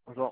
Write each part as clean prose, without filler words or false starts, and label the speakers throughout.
Speaker 1: Bonjour.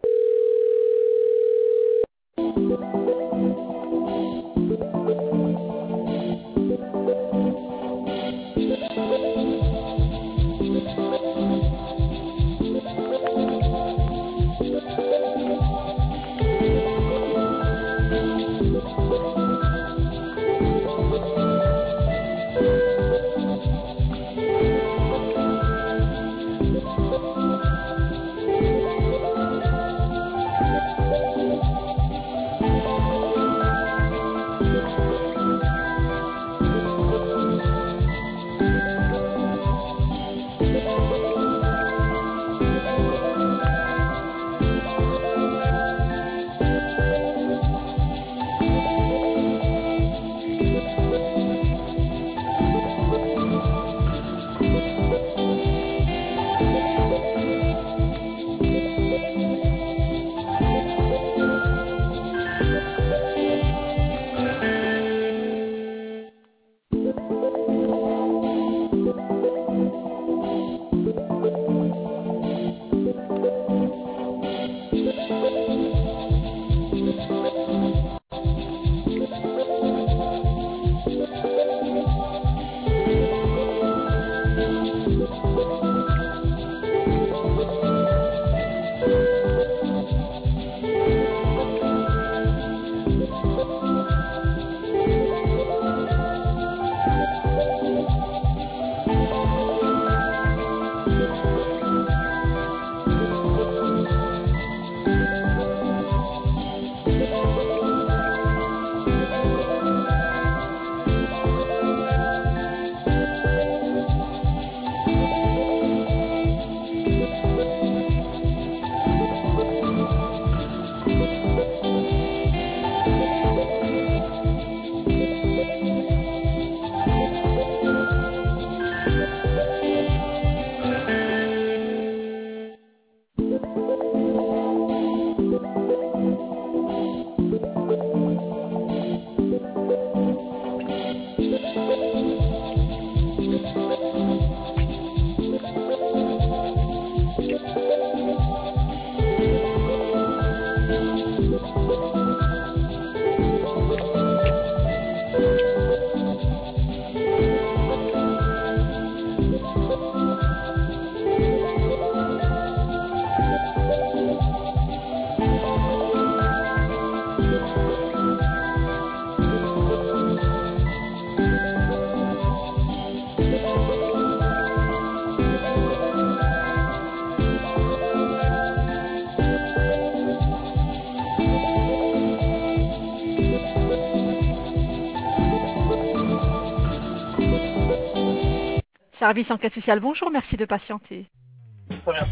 Speaker 2: Service enquête sociale, bonjour, merci de patienter.
Speaker 1: Très bien.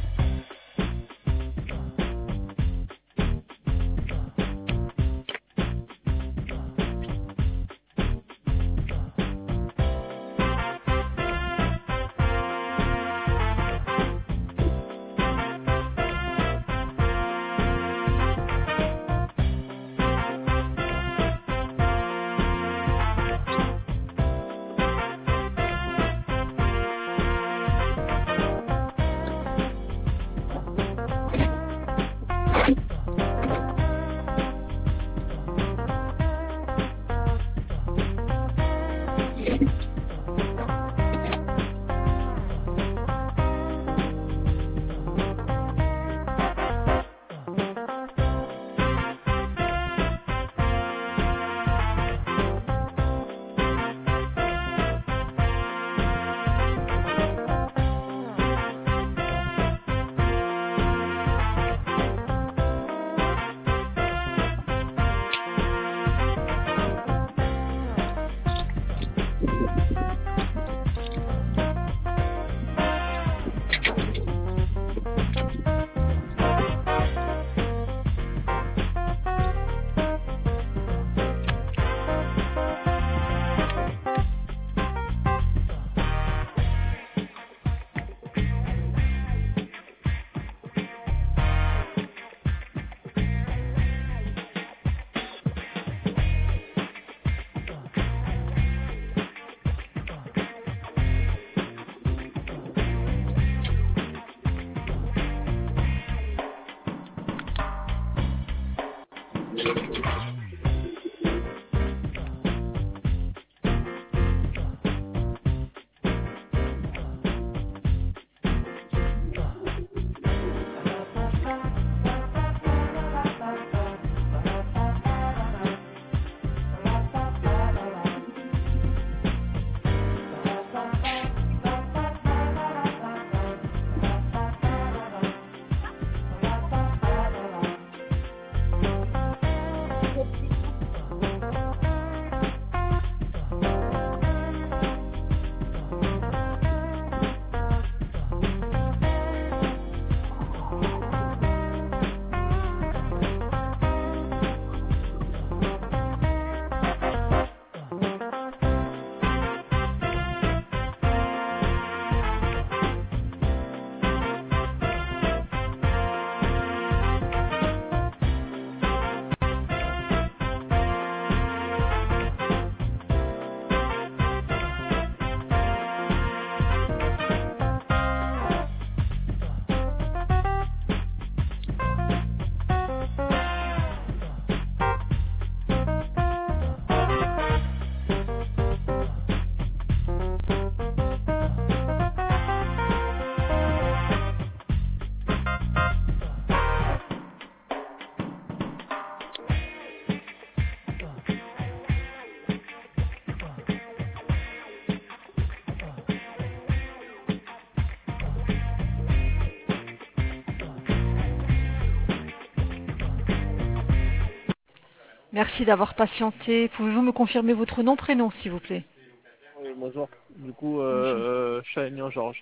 Speaker 2: Merci d'avoir patienté. Pouvez-vous me confirmer votre nom, prénom, s'il vous plaît?
Speaker 1: Oui, bonjour. Du coup,
Speaker 2: Bonjour.
Speaker 1: Chagnon Georges,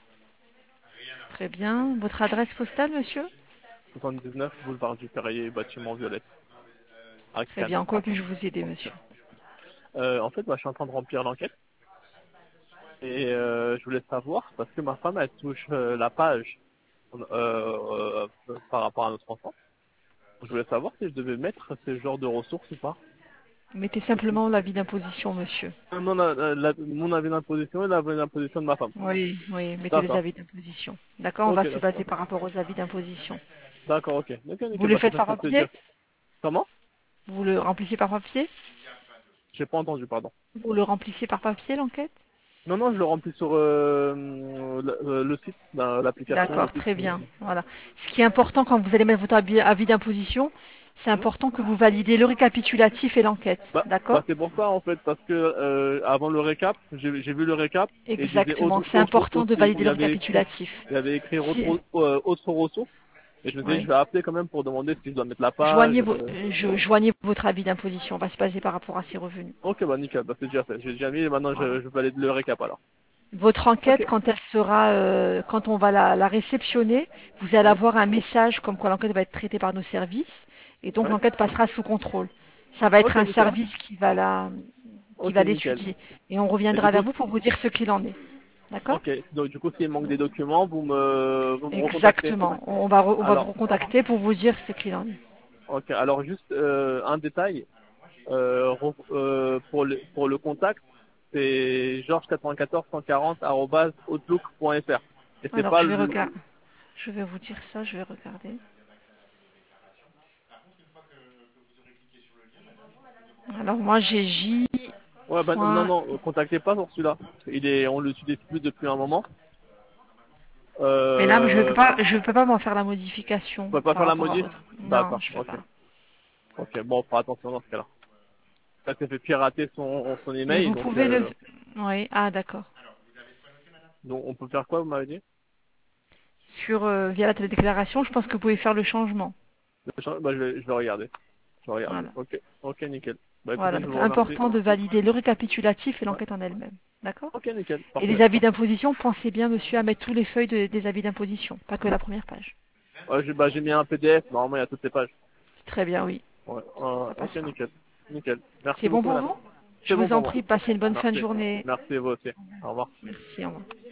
Speaker 2: Très bien. Votre adresse postale, monsieur?
Speaker 1: 79, boulevard du Perrier, bâtiment Violette, à
Speaker 2: Très
Speaker 1: Cannes.
Speaker 2: bien. En quoi puis-je vous aider, monsieur?
Speaker 1: En fait, je suis en train de remplir l'enquête et je voulais savoir, parce que ma femme, elle touche la page par rapport à notre enfant. Je voulais savoir si je devais mettre ce genre de ressources ou pas.
Speaker 2: Mettez simplement l'avis d'imposition, monsieur.
Speaker 1: Non, mon avis d'imposition et l'avis d'imposition de ma femme.
Speaker 2: Oui, oui, mettez les
Speaker 1: D'accord.
Speaker 2: avis d'imposition. D'accord, on
Speaker 1: Ok,
Speaker 2: va se baser
Speaker 1: d'accord.
Speaker 2: par rapport aux avis d'imposition.
Speaker 1: D'accord, ok. Ok,
Speaker 2: Vous
Speaker 1: nickel,
Speaker 2: le
Speaker 1: bah, c'est
Speaker 2: faites
Speaker 1: ça que
Speaker 2: par
Speaker 1: je peux te dire.
Speaker 2: papier?
Speaker 1: Comment?
Speaker 2: Vous le remplissez par papier?
Speaker 1: J'ai pas entendu, pardon.
Speaker 2: Vous le remplissez par papier, l'enquête?
Speaker 1: Non, non, je le remplis sur le site, l'application, le
Speaker 2: D'accord,
Speaker 1: site.
Speaker 2: très bien. Voilà. Ce qui est important quand vous allez mettre votre avis d'imposition, c'est
Speaker 1: Hmm.
Speaker 2: important que vous validez le récapitulatif et l'enquête.
Speaker 1: Bah
Speaker 2: D'accord?
Speaker 1: c'est pour ça en fait, parce que avant le récap, j'ai vu le récap et il disait
Speaker 2: Exactement. C'est important de valider
Speaker 1: il y
Speaker 2: le
Speaker 1: avait écrit,
Speaker 2: récapitulatif. Si,
Speaker 1: autre ressources et je me disais je
Speaker 2: oui.
Speaker 1: vais appeler quand même pour demander si je dois mettre la page.
Speaker 2: Joignez votre avis d'imposition. On va se baser par rapport à ces revenus.
Speaker 1: Ok, bah nickel, bah c'est déjà fait. J'ai déjà mis et maintenant
Speaker 2: Voilà.
Speaker 1: je valide le récap alors.
Speaker 2: Votre enquête,
Speaker 1: Ok.
Speaker 2: quand elle sera, quand on va la réceptionner, vous allez
Speaker 1: Oui.
Speaker 2: avoir un message comme quoi l'enquête va être traitée par nos services, et donc
Speaker 1: Ouais.
Speaker 2: l'enquête passera sous contrôle. Ça va être
Speaker 1: Ok,
Speaker 2: un
Speaker 1: nickel.
Speaker 2: service qui
Speaker 1: Ok,
Speaker 2: va
Speaker 1: nickel.
Speaker 2: l'étudier, et on
Speaker 1: Et du
Speaker 2: reviendra
Speaker 1: coup,
Speaker 2: vers vous pour vous dire ce qu'il en est. D'accord?
Speaker 1: ok. Donc du coup, s'il manque des documents, vous me recontactez.
Speaker 2: Exactement. On va vous
Speaker 1: Alors,
Speaker 2: recontacter pour vous dire ce qu'il en est.
Speaker 1: ok. Alors juste un détail. Pour le contact, c'est georges94 140 @outlook.fr. Et c'est
Speaker 2: Alors
Speaker 1: pas
Speaker 2: je vais
Speaker 1: le...
Speaker 2: regarder. Je vais vous dire ça. Je vais regarder. Alors moi j'ai J.
Speaker 1: Ouais, bah non,
Speaker 2: Point.
Speaker 1: non, contactez pas sur celui-là. On l'utilise plus depuis un moment.
Speaker 2: Mais là,
Speaker 1: Euh,
Speaker 2: je peux pas m'en faire la modification
Speaker 1: vous pouvez pas
Speaker 2: par
Speaker 1: faire la
Speaker 2: rapport à
Speaker 1: modif?
Speaker 2: votre. Non,
Speaker 1: D'accord,
Speaker 2: je peux
Speaker 1: ok.
Speaker 2: pas.
Speaker 1: Ok, bon, on fera attention dans ce cas-là. Ça s'est fait pirater son
Speaker 2: Mais
Speaker 1: email,
Speaker 2: vous pouvez oui, ah d'accord.
Speaker 1: donc on peut faire quoi, vous m'avez dit?
Speaker 2: Via la télédéclaration, je pense que vous pouvez faire le changement.
Speaker 1: Bah, je vais regarder. Je vais regarder.
Speaker 2: Voilà.
Speaker 1: Ok, ok, nickel. Bah
Speaker 2: Voilà.
Speaker 1: écoutez, je
Speaker 2: Donc c'est
Speaker 1: vous remercie.
Speaker 2: important de valider le récapitulatif et
Speaker 1: Ouais.
Speaker 2: l'enquête en elle-même. D'accord?
Speaker 1: Ok, nickel,
Speaker 2: Et
Speaker 1: parfait,
Speaker 2: les avis
Speaker 1: parfait.
Speaker 2: d'imposition, pensez bien, monsieur, à mettre tous les feuilles des avis d'imposition, pas que la première page.
Speaker 1: Ouais, j'ai mis un PDF, normalement il y a toutes les pages.
Speaker 2: Très bien, oui.
Speaker 1: Ouais,
Speaker 2: Ça
Speaker 1: ok,
Speaker 2: passera.
Speaker 1: nickel. Nickel.
Speaker 2: C'est
Speaker 1: Merci
Speaker 2: bon
Speaker 1: beaucoup,
Speaker 2: pour
Speaker 1: madame.
Speaker 2: vous? Je
Speaker 1: C'est bon
Speaker 2: vous
Speaker 1: pour
Speaker 2: en
Speaker 1: moi.
Speaker 2: prie, passez une bonne fin de
Speaker 1: Merci.
Speaker 2: journée.
Speaker 1: Merci, vous aussi. Au revoir.
Speaker 2: Merci, au revoir.